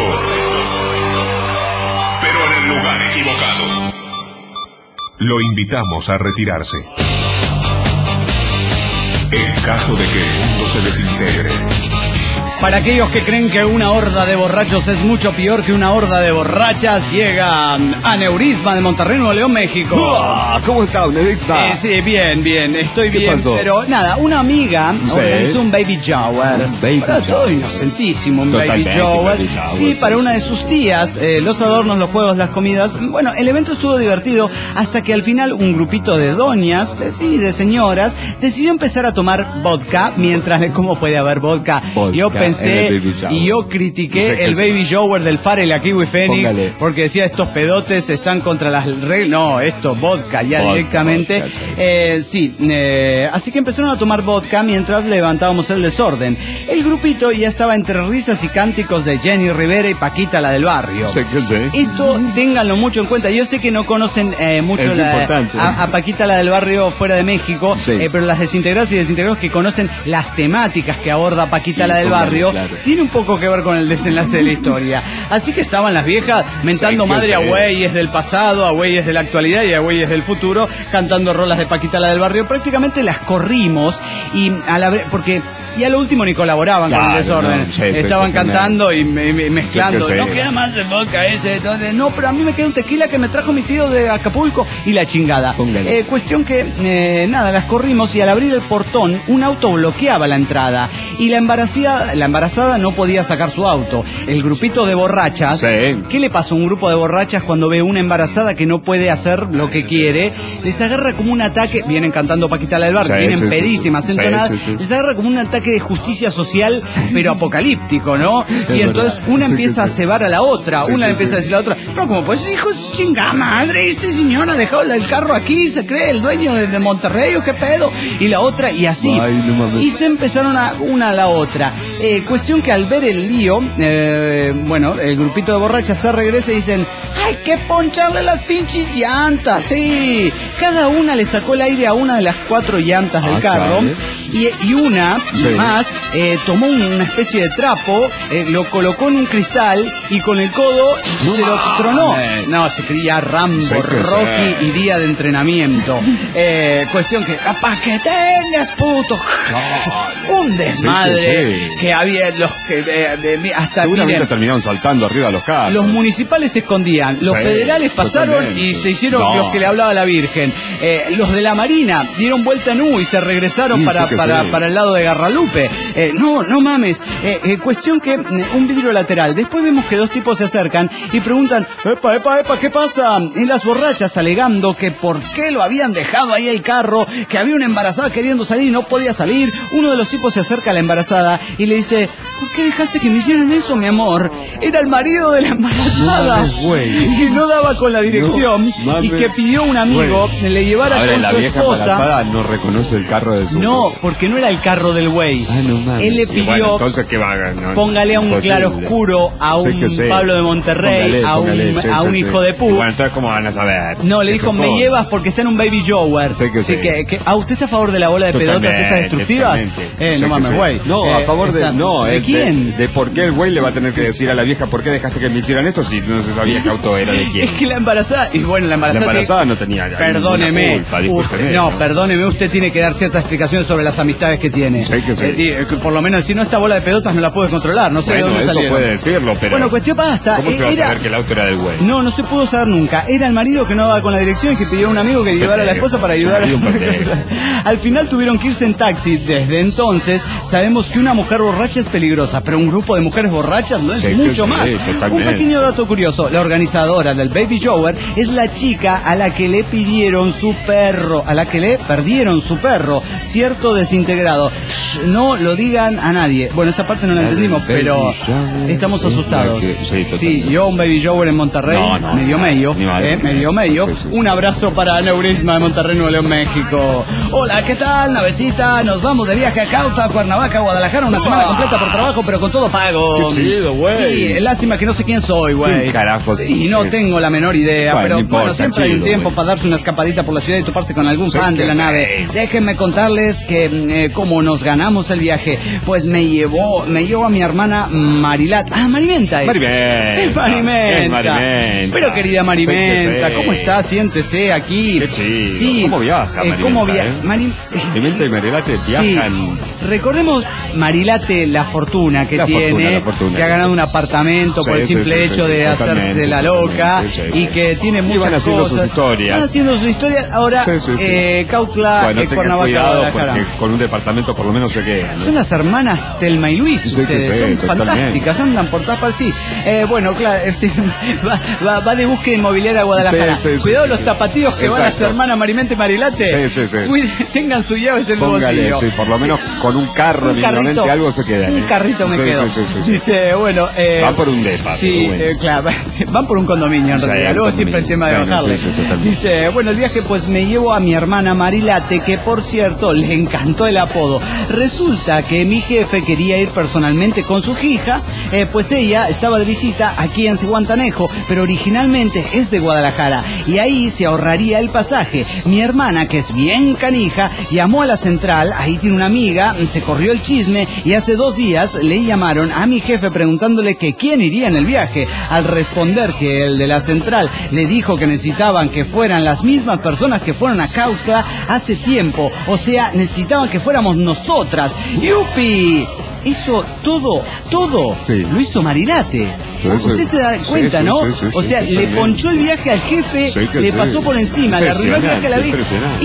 pero en el lugar equivocado. Lo invitamos a retirarse. en caso de que el mundo se desintegre. Para aquellos que creen que una horda de borrachos es mucho peor que una horda de borrachas, llegan Aneurisma de Monterrey, Nuevo León, México. ¿Cómo está, Aneurisma? Sí, bien, estoy bien. Pasó? Pero nada, una amiga organizó un baby shower. Todo inocentísimo, un baby shower. Sí, para una de sus tías, los adornos, los juegos, las comidas. Bueno, el evento estuvo divertido hasta que al final un grupito de doñas, de señoras, decidió empezar a tomar vodka mientras... ¿Cómo puede haber vodka? Yo pensé y yo critiqué el baby shower del Fare y la Kiwi Phoenix porque decía estos pedotes están contra las reglas. No, esto, vodka ya directamente. Así que empezaron a tomar vodka mientras levantábamos el desorden. El grupito ya estaba entre risas y cánticos de Jenny Rivera y Paquita, la del barrio. Esto ténganlo mucho en cuenta. Yo sé que no conocen mucho a Paquita, la del barrio fuera de México, pero las desintegradas y desintegrados que conocen las temáticas que aborda Paquita, la del barrio, tiene un poco que ver con el desenlace de la historia. Así que estaban las viejas mentando madre a güeyes del pasado, a güeyes de la actualidad y a güeyes del futuro, cantando rolas de Paquita, la del barrio. Prácticamente las corrimos porque... Y a lo último ni colaboraban con el desorden. Estaban cantando y mezclando. No queda más de vodka ese. Entonces, no, pero a mí me queda un tequila que me trajo mi tío de Acapulco y la chingada. Cuestión que, las corrimos y al abrir el portón, un auto bloqueaba la entrada. Y la embarazada no podía sacar su auto. El grupito de borrachas. ¿Qué le pasa a un grupo de borrachas cuando ve una embarazada que no puede hacer lo que quiere? Les agarra como un ataque. Vienen cantando Paquita, la del barrio. Vienen pedísimas, entonadas. Les agarra como un ataque de justicia social, pero apocalíptico, ¿no? Y entonces una empieza a cebar a la otra, una empieza a decir a la otra, pero como pues hijo de chingada madre, este señor ha dejado el carro aquí, se cree el dueño de Monterrey o qué pedo, y la otra, y así. Y se empezaron una a la otra. Cuestión que al ver el lío, el grupito de borrachas se regresa y dicen, hay que poncharle las pinches llantas, sí. Cada una le sacó el aire a una de las 4 llantas del carro, y una más tomó una especie de trapo, lo colocó en un cristal y con el codo se lo tronó. No, se creía Rambo, Rocky y día de entrenamiento. Cuestión que, capaz que tengas, puto. Un desmadre que había los que hasta seguramente terminaron saltando arriba de los carros. Los municipales se escondían, los federales pasaron y se hicieron los que le hablaba la Virgen. Los de la Marina dieron vuelta en U y se regresaron para el lado de Garralupe. No mames. Cuestión que un vidrio lateral. Después vemos que 2 tipos se acercan y preguntan, epa, ¿qué pasa? Y las borrachas alegando que por qué lo habían dejado ahí el carro, que había una embarazada queriendo salir y no podía salir. Uno de los tipos se acerca a la embarazada y le dice, ¿por qué dejaste que me hicieran eso, mi amor? Era el marido de la embarazada. Que no daba con la dirección y que pidió a un amigo le llevara con su esposa. La vieja embarazada no reconoce el carro de su... No, porque no era el carro del güey. Él le pidió, bueno, entonces, ¿qué va? póngale a un claroscuro, a un Pablo de Monterrey, a un hijo de puta. Bueno, entonces, ¿cómo van a saber? No, le dijo, me llevas porque está en un baby shower. ¿Usted está a favor de la bola de pedotas estas destructivas? No mames, güey. No, a favor de... No, ¿de quién? De por qué el güey le va a tener que decir a la vieja, ¿por qué dejaste que me hicieran esto si no se sabía qué auto era de quién? Es que la embarazada... Y bueno, la embarazada no tenía... Perdóneme. Perdóneme, usted tiene que dar ciertas explicaciones sobre las amistades que tiene. Por lo menos, si no, esta bola de pedotas no la puede controlar. No sé de dónde salieron. Eso puede decirlo, pero... Bueno, cuestión basta. ¿Cómo se va a saber que el auto era del güey? No se pudo saber nunca. Era el marido que no daba con la dirección y que pidió a un amigo que llevara a la esposa para ayudar a... Al final tuvieron que irse en taxi. Desde entonces sabemos que una mujer borracha es peligrosa, pero un grupo de mujeres borrachas lo es mucho más. Un pequeño dato curioso. La organizadora del baby shower es la chica a la que le pidieron su perro, a la que le perdieron su perro, cierto desintegrado. No lo digan a nadie. Bueno, esa parte no la entendimos, pero estamos asustados. Sí, yo un baby shower en Monterrey, medio. Un abrazo para Aneurisma de Monterrey, Nuevo León, México. Hola, ¿qué tal, navecita? Nos vamos de viaje a Cauta, Cuernavaca, Guadalajara, una semana completa por trabajo. trabajo, pero con todo pago. Qué chido, güey. Sí, lástima que no sé quién soy, güey. Carajo, sí. Y no tengo la menor idea, bueno, pero no importa, bueno, siempre hay un tiempo para darse una escapadita por la ciudad y toparse con algún fan de la nave. Déjenme contarles que como nos ganamos el viaje, pues me llevó a mi hermana Marilat. Ah, Marimenta es. Marimenta. Pero querida Marimenta, ¿cómo está? Siéntese aquí. Qué chido. Sí. ¿Cómo viaja Marimenta? ¿Cómo viaja? Marimenta y Marilate viajan. Sí. Recordemos Marilate la fortuna que tiene, que ha ganado un apartamento por el simple hecho de hacerse la loca y que tiene muchas cosas. Van haciendo su historia. Ahora, Cautla, Cuernavaca, porque con un departamento por lo menos se queda, ¿no? Son las hermanas Telma y Luis, ustedes son fantásticas, andan por todas partes. Bueno, claro, va de búsqueda inmobiliaria a Guadalajara. Cuidado los tapatíos que van las hermanas Marimenta y Marilate. Tengan sus llaves en el bolsillo. Sí, por lo menos con un carro, mínimamente algo se queda. Un carrito me quedo. Dice, bueno... van por un depa. Sí, claro, van por un condominio en realidad. Luego siempre el tema de bajarle. Dice, bueno, el viaje pues me llevo a mi hermana Marilate, que por cierto le encantó el apodo. Resulta que mi jefe quería ir personalmente con su hija, pues ella estaba de visita aquí en Zihuatanejo, pero originalmente es de Guadalajara y ahí se ahorraría el pasaje. Mi hermana, que es bien canija, llamó a la central, ahí tiene una amiga, se corrió el chisme y hace 2 días le llamaron a mi jefe preguntándole que quién iría en el viaje. Al responder que el de la central le dijo que necesitaban que fueran las mismas personas que fueron a Cautla hace tiempo, o sea, necesitaban que fuéramos nosotras. ¡Yupi! Hizo todo lo hizo Marilate. Usted se da cuenta, ¿no? O sea, le ponchó el viaje al jefe, le pasó por encima, le arruinó el viaje a la vieja.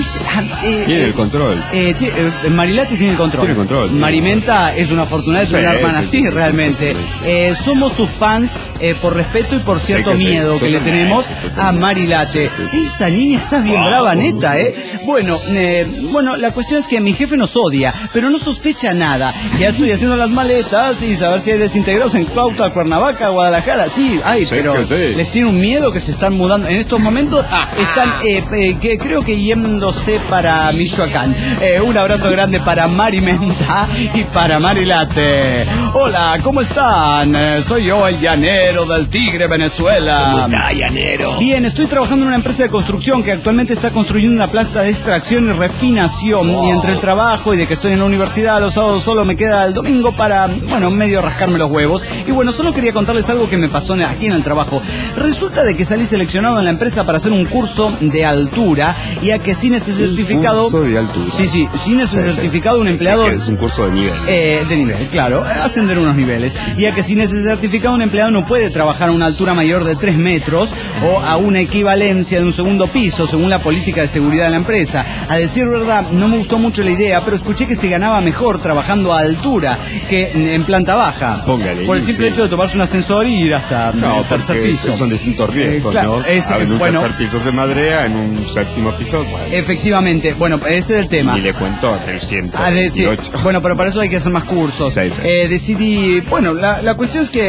Tiene el control. Marilate tiene el control. Marimenta es una afortunada, es una hermana, sí, realmente. Somos sus fans por respeto y por cierto miedo que le tenemos a Marilate. Esa niña está bien brava, neta, Bueno, la cuestión es que mi jefe nos odia, pero no sospecha nada. Ya estoy haciendo las maletas y saber si hay desintegrados en Cuautla, Cuernavaca, Guadalajara. Sí, pero les tiene un miedo que se están mudando. En estos momentos están, que creo que yéndose para Michoacán. Un abrazo grande para Marimenta y para Marilate. Hola, ¿cómo están? Soy yo, el llanero del Tigre, Venezuela. ¿Cómo está, llanero? Bien, estoy trabajando en una empresa de construcción que actualmente está construyendo una planta de extracción y refinación. Y entre el trabajo y de que estoy en la universidad, los sábados solo me queda el domingo para, medio rascarme los huevos. Y solo quería contarles algo que me pasó aquí en el trabajo. Resulta de que salí seleccionado en la empresa para hacer un curso de altura, y a que sin ese certificado... ¿Un curso de altura? Sí, sin ese certificado un empleado... Es un curso de nivel. De nivel, claro, ascender unos niveles. Y a que sin ese certificado un empleado no puede trabajar a una altura mayor de 3 metros o a una equivalencia de un segundo piso, según la política de seguridad de la empresa. A decir verdad, no me gustó mucho la idea, pero escuché que se ganaba mejor trabajando a altura que en planta baja. Póngale. Por el simple hecho de tomarse un ascensor y ir hasta el tercer piso. Son distintos riesgos, claro, ¿no? En un tercer piso se madrea, en un séptimo piso... Efectivamente, ese es el tema. Y le cuento el 128. Pero para eso hay que hacer más cursos. Decidí, la cuestión es que,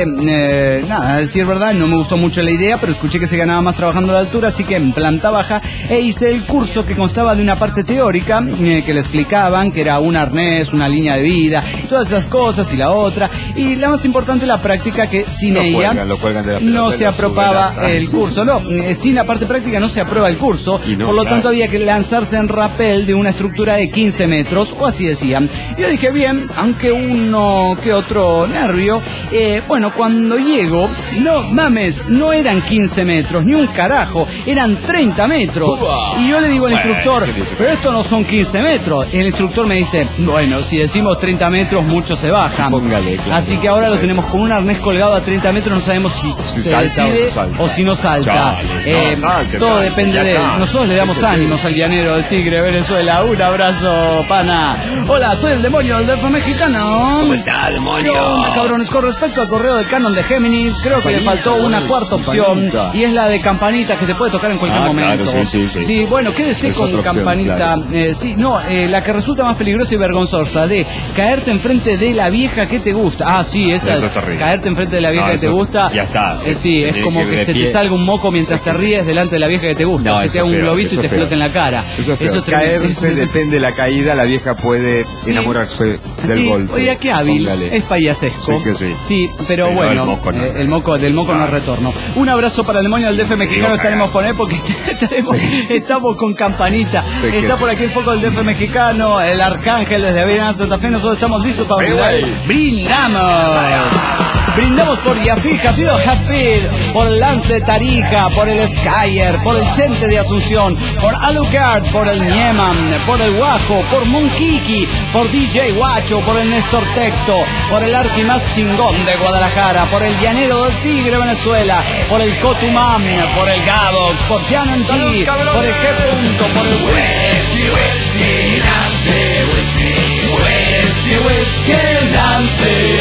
a decir verdad, no me gustó mucho la idea, pero escuché que se ganaba más trabajando a la altura, así que en planta baja hice el curso, que constaba de una parte teórica, que le explicaban que era un arnés, una línea de vida, y todas esas cosas, y la otra, y la más importante, la práctica, que sin ella lo cuelgan de la no se aprobaba el curso. Sin la parte práctica no se aprueba el curso, por lo tanto había que lanzarse en rappel de una estructura de 15 metros, o así decían. Yo dije, bien, aunque uno que otro nervio, cuando llego, no mames, no eran 15 metros, ni un carajo, eran 30 metros. Y yo le digo al instructor, pero esto no son 15 metros. Y el instructor me dice, si decimos 30 metros, muchos se bajan. Póngale, claro. Así que ahora lo tenemos con un arnés colgado a 30 metros, no sabemos si se decide o si no salta. Todo depende de él. Nosotros le damos ánimos al llanero del Tigre, Venezuela. Un abrazo, pana. Hola, soy el demonio del DF mexicano. ¿Cómo está, demonio? ¿Qué onda, cabrones? Con respecto al correo del canon de Géminis, creo que le faltó una cuarta opción, y es la de campanita, que te puede tocar en cualquier momento. Claro, sí. Sí, quédese con campanita. Opción, claro. La que resulta más peligrosa y vergonzosa, de caerte enfrente de la vieja que te gusta. Esa es terrible. Caerte enfrente de la vieja que te gusta. Ya está. Sí, es como que se te salga un moco mientras te ríes delante de la vieja que te gusta. Se te haga un globito y te explota en la cara. Eso es caerse, depende de la caída, la vieja puede enamorarse del golpe. Oiga, qué hábil. Es payasesco. Sí que sí. Sí, pero bueno, del moco no retorno. Un abrazo para el demonio del DF mexicano. Estaremos con él porque estamos con campanita. Está por aquí el foco del DF mexicano, el arcángel desde Avenida Santa Fe. Nosotros estamos listos para brindar. Brindamos por Yafir, Jafido Jafir, por el Lance de Tarija, por el Skyer, por el Chente de Asunción, por Alucard, por el Nieman, por el Guajo, por Monkiki, por DJ Guacho, por el Néstor Tecto, por el Arqui más chingón de Guadalajara, por el Llanero del Tigre Venezuela, por el Cotumam, por el Gabox, por Janan G, por el G. por el Whisky, Nancy, Whisky, Nancy,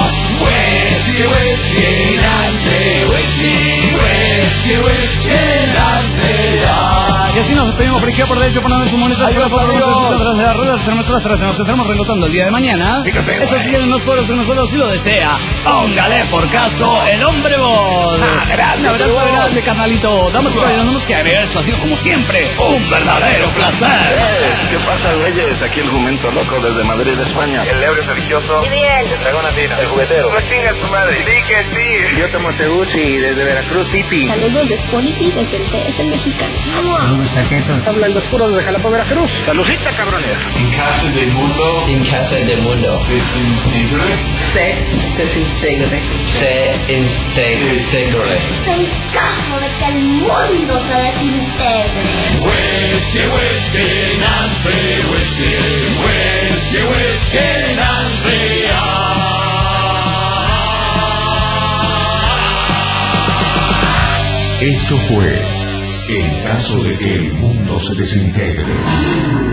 y así nos despedimos por izquierda, por derecho, por donde su moneda tras de la rueda, nos estaremos relotando el día de mañana. Sí que sí, eso sí, en los pueblos que nosotros si lo desea. Póngale por caso el hombre voz. Un abrazo grande, carnalito. Damas y caballeros, no nos queda ver, esto ha sido como siempre un verdadero placer. ¿Qué pasa, güeyes? Aquí el jumento loco desde Madrid, España. El ebrio religioso. El dragón latino. El juguetero. No chingas tu madre. Sí que sí. Yo tomo Teguci desde Veracruz City. Saludos de Spolity desde el TF mexicano. Hablan los puros de Jalapa, Veracruz. Saludita, cabrones. En casa del mundo. En casa del mundo. Se desintegre. Se integre. En caso de que el mundo se desintegre. Whiskey, Nancy, Whiskey, Nancy. Esto fue En caso de que el mundo se desintegre.